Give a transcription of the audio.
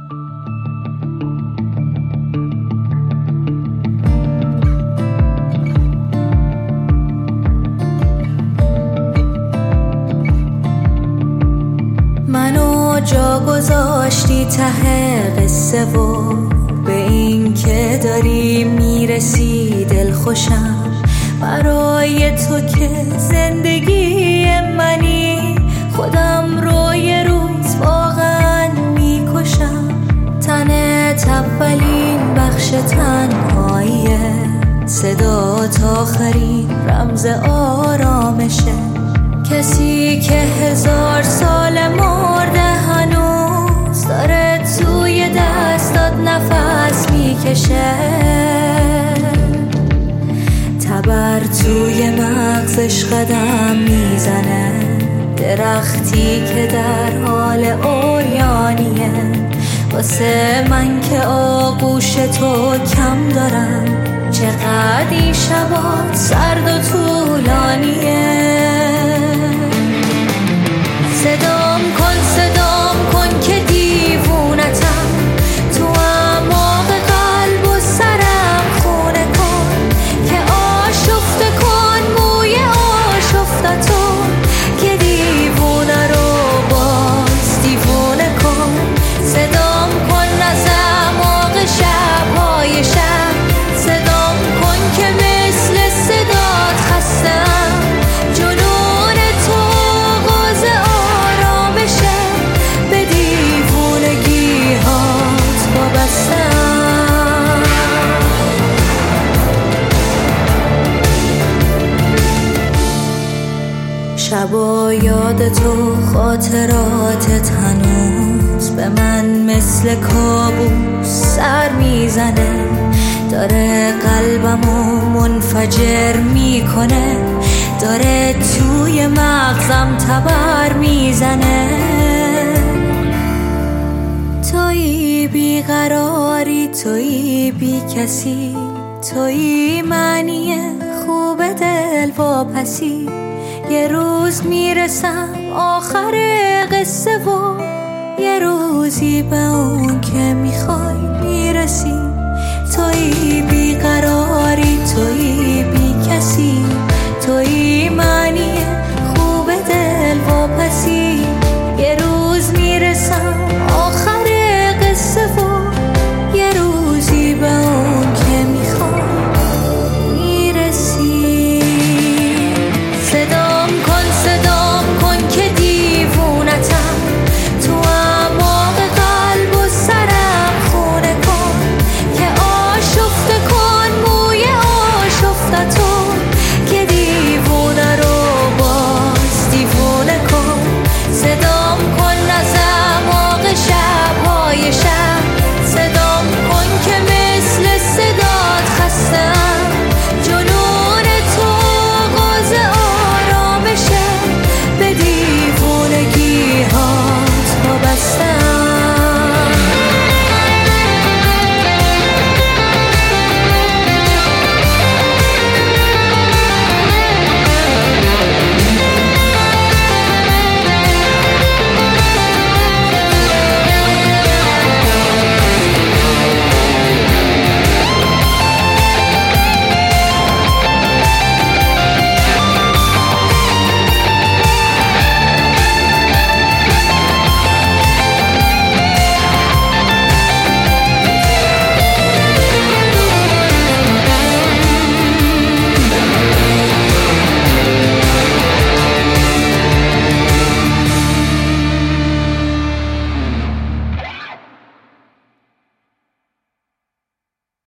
منو جا گذاشتی ته قصه و به این که داری میرسی دل خوشم برای تو که زندگی منی. خودم رو یه روز واقعا میکشم. تنت اولین بخش تنهاییه، صدا تا آخرین رمز آرامشه. کسی که 1000 سال مرده هنوز داره توی دستات نفس میکشه. تبر توی مغزش قدم میزنه، درختی که در حال عریانیه. واسه من که آغوش تو کم دارم، چقدر این شبات سرد و طولانیه. صدام کن که دیوونتم، تو اعماق قلب و سرم خونه کن که آشفته کن موی آشفتتو، که دیوونه رو باز دیوونه کن. صدام کن از اعماق شب‌های شب، صدام کن که مثل صدات خستم. جنون تو غاز آرامشه، به دیوونگی هات وابستم. شبا یاد تو خاطراتت هنوز به من مثل کابوس سر میزنه. داره قلبمو منفجر میکنه، داره توی مغزم تبر میزنه. تویی بیقراری، تویی بی کسی، تویی معنی خوب دل واپسی. یه روز میرسم آخر قصه و یه روزی به اون که میخوای میرسی. تویی بیقراری، تویی بی کسی، تویی